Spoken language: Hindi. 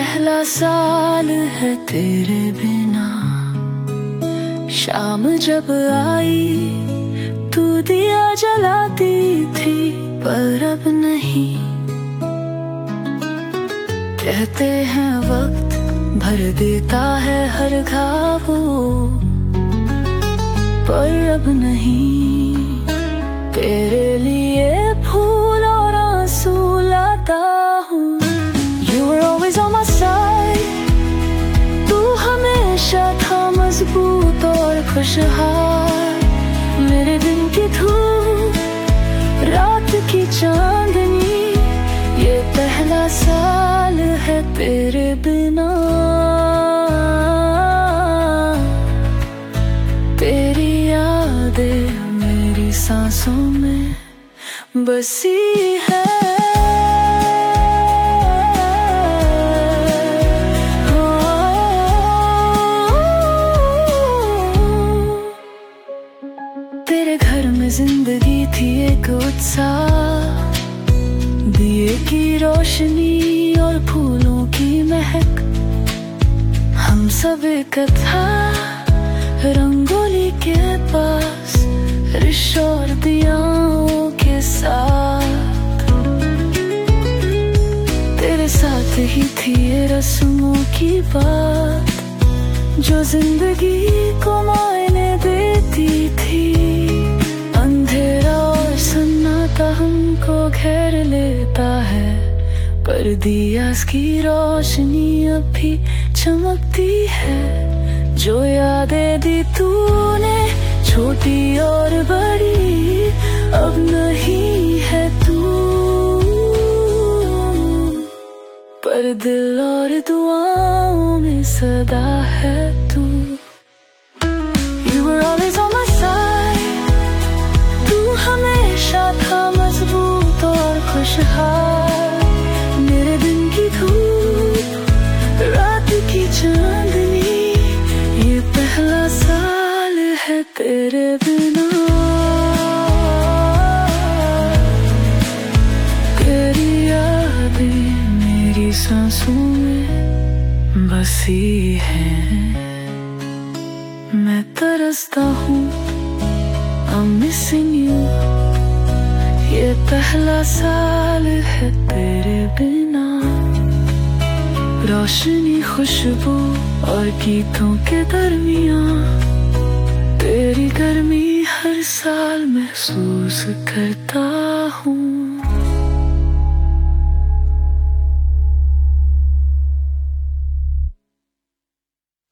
पहला साल है तेरे बिना। शाम जब आई तू दिया जलाती थी, पर अब नहीं। कहते हैं वक्त भर देता है हर घावों, पर अब नहीं। तेरे लिए फूल और आंसू लाता हूँ। You were always on my side, तू हमेशा था मजबूत और खुशहाल। मेरे दिन की धूप, रात की चांदनी, ये पहला साल है तेरे बिना। तेरी यादें मेरी सांसों में बसी है। तेरे घर में जिंदगी थी एक उत्साह, दिए की रोशनी और फूलों की महक। हम सब एक था रंगोली के पास, रिश्तों और दियाओं के साथ। तेरे साथ ही थी ये रस्मों की बात, जो जिंदगी को मायने देती थी। अंधेरा और सन्नाटा हमको घेर लेता है, पर दिया की रोशनी अब भी चमकती है। जो यादें दी तूने, छोटी और बड़ी, अब नहीं है तू, पर दिल और दुआओं में सदा है तू। You were always on my side, तू हमेशा था मजबूत और खुशहाल। मेरे दिन की धूप, रात की चांदनी, ये पहला साल है तेरे बिना। तेरी यादें मेरी सांसों में बसी है। मैं तरसता हूँ, I'm missing you, ये पहला साल है तेरे बिना। रोशनी, खुशबू और गीतों के दरमियाँ, तेरी गर्मी हर साल महसूस करता हूँ।